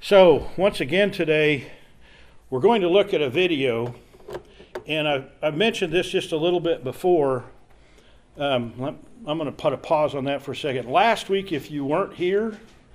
So once again today, we're going to look at a video, and I've mentioned this just a little bit before. I'm going to put a pause on that for a second. Last week, if you weren't here,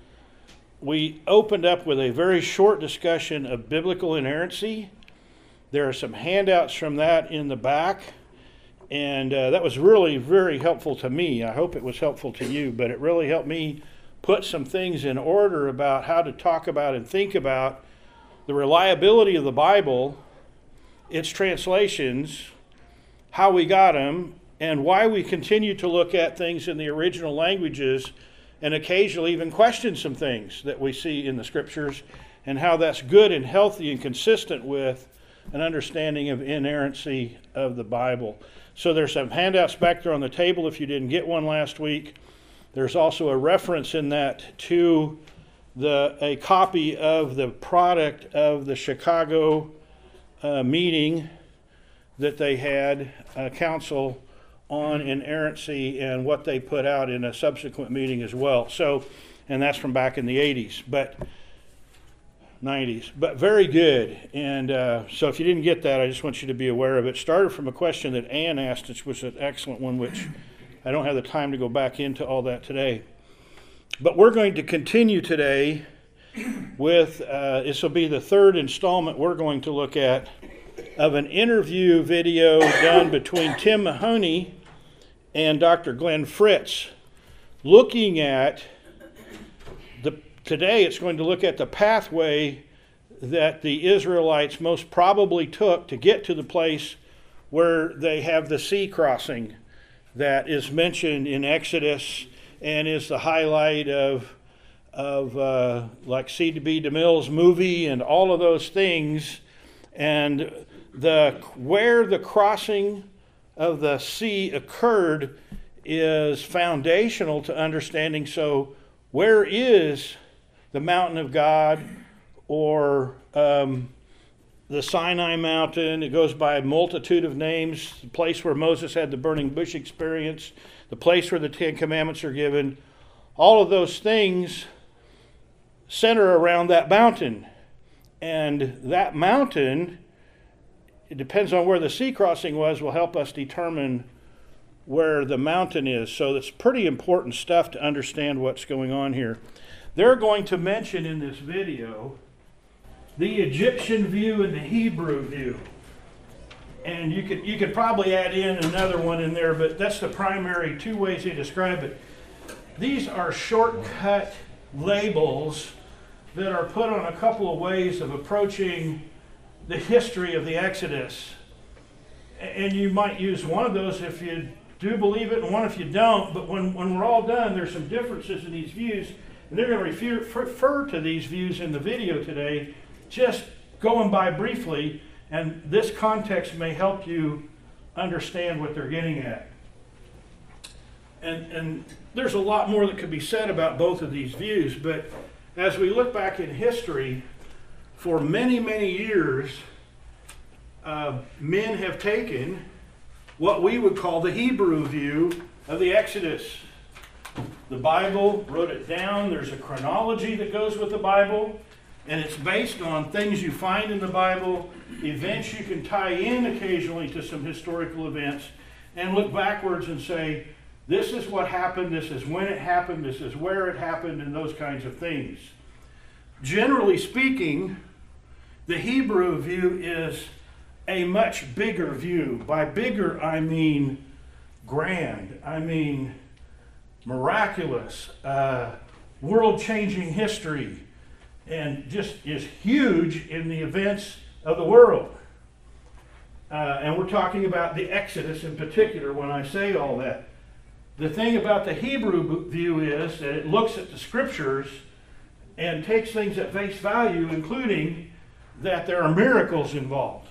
we opened up with a very short discussion of biblical inerrancy. There are some handouts from that in the back, and that was really very helpful to me. I hope it was helpful to you, but it really helped me put some things in order about how to talk about and think about the reliability of the Bible, its translations, how we got them, and why we continue to look at things in the original languages and occasionally even question some things that we see in the scriptures, and how that's good and healthy and consistent with an understanding of inerrancy of the Bible. So there's some handouts back there on the table if you didn't get one last week. There's also a reference in that to a copy of the product of the Chicago meeting that they had, a council on inerrancy, and what they put out in a subsequent meeting as well. So, and that's from back in the 80s, but 90s, but very good. And so if you didn't get that, I just want you to be aware of it. Started from a question that Ann asked, which was an excellent one, which I don't have the time to go back into all that today. But we're going to continue today with, this will be the third installment we're going to look at of an interview video done between Tim Mahoney and Dr. Glenn Fritz, looking at, today it's going to look at the pathway that the Israelites most probably took to get to the place where they have the sea crossing that is mentioned in Exodus and is the highlight of like C.B. DeMille's movie and all of those things. And where the crossing of the sea occurred is foundational to understanding. So where is the mountain of God, or the Sinai mountain? It goes by a multitude of names. The place where Moses had the burning bush experience, the place where the Ten Commandments are given. All of those things center around that mountain. And that mountain, it depends on where the sea crossing was, will help us determine where the mountain is. So it's pretty important stuff to understand what's going on here. They're going to mention in this video the Egyptian view and the Hebrew view. And you could probably add in another one in there, but that's the primary two ways they describe it. These are shortcut labels that are put on a couple of ways of approaching the history of the Exodus. And you might use one of those if you do believe it and one if you don't, but when we're all done, there's some differences in these views, and they're going to refer to these views in the video today, just going by briefly, and this context may help you understand what they're getting at. And there's a lot more that could be said about both of these views, but as we look back in history, for many, many years, men have taken what we would call the Hebrew view of the Exodus. The Bible wrote it down. There's a chronology that goes with the Bible, and it's based on things you find in the Bible, events you can tie in occasionally to some historical events, and look backwards and say, this is what happened, this is when it happened, this is where it happened, and those kinds of things. Generally speaking, the Hebrew view is a much bigger view. By bigger, I mean grand. I mean miraculous, world-changing history, and just is huge in the events of the world. And we're talking about the Exodus in particular when I say all that. The thing about the Hebrew view is that it looks at the scriptures and takes things at face value, including that there are miracles involved.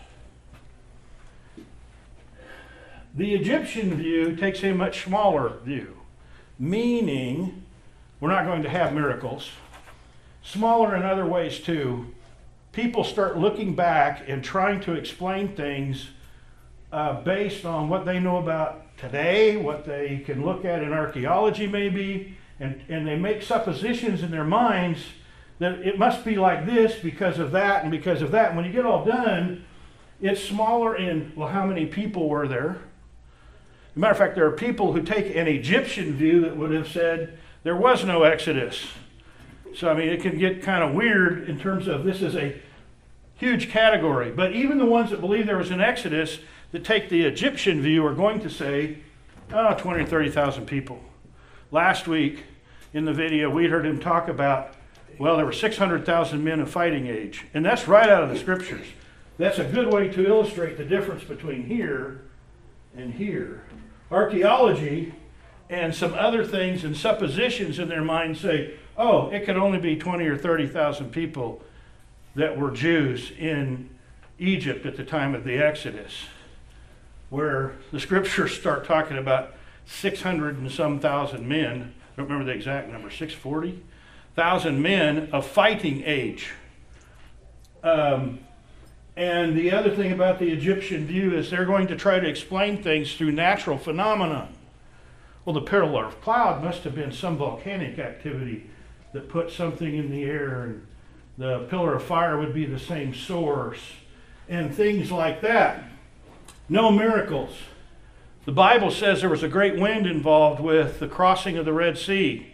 The Egyptian view takes a much smaller view, meaning we're not going to have miracles. Smaller in other ways too. People start looking back and trying to explain things based on what they know about today, what they can look at in archaeology maybe, and they make suppositions in their minds that it must be like this because of that and because of that. And when you get all done, it's smaller in, well, how many people were there? As a matter of fact, there are people who take an Egyptian view that would have said there was no Exodus. So, I mean, it can get kind of weird in terms of this is a huge category. But even the ones that believe there was an Exodus that take the Egyptian view are going to say, oh, 20 or 30,000 people. Last week in the video, we heard him talk about, well, there were 600,000 men of fighting age. And that's right out of the scriptures. That's a good way to illustrate the difference between here and here. Archaeology and some other things and suppositions in their mind say, oh, it could only be 20 or 30,000 people that were Jews in Egypt at the time of the Exodus, where the scriptures start talking about 600 and some thousand men. I don't remember the exact number, 640,000 men of fighting age. And the other thing about the Egyptian view is they're going to try to explain things through natural phenomenon. Well, the pillar of cloud must have been some volcanic activity that put something in the air, and the pillar of fire would be the same source, and things like that. No miracles. The Bible says there was a great wind involved with the crossing of the Red Sea.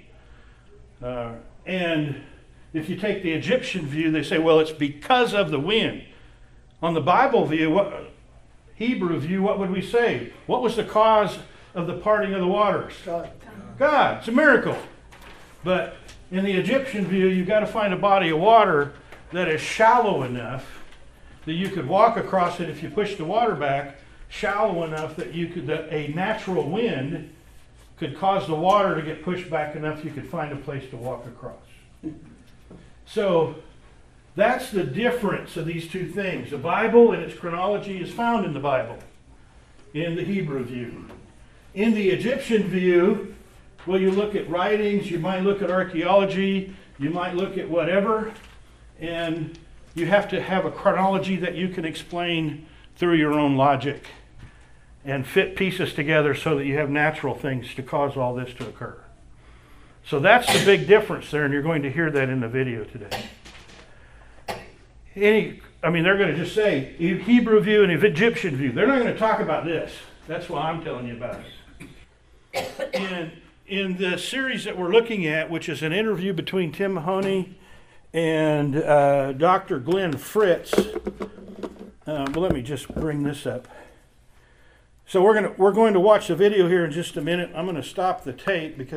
And if you take the Egyptian view, they say, well, it's because of the wind. On the Bible view, Hebrew view, what would we say? What was the cause of the parting of the waters? God. It's a miracle. But in the Egyptian view, you've got to find a body of water that is shallow enough that you could walk across it if you push the water back, shallow enough that a natural wind could cause the water to get pushed back enough you could find a place to walk across. So that's the difference of these two things. The Bible and its chronology is found in the Bible, in the Hebrew view. In the Egyptian view, well, you look at writings, you might look at archaeology, you might look at whatever, and you have to have a chronology that you can explain through your own logic and fit pieces together so that you have natural things to cause all this to occur. So that's the big difference there, and you're going to hear that in the video today. They're going to just say Hebrew view and Egyptian view. They're not going to talk about this. That's why I'm telling you about it. And in the series that we're looking at, which is an interview between Tim Mahoney and Dr. Glenn Fritz, let me just bring this up. So we're going to watch the video here in just a minute. I'm going to stop the tape because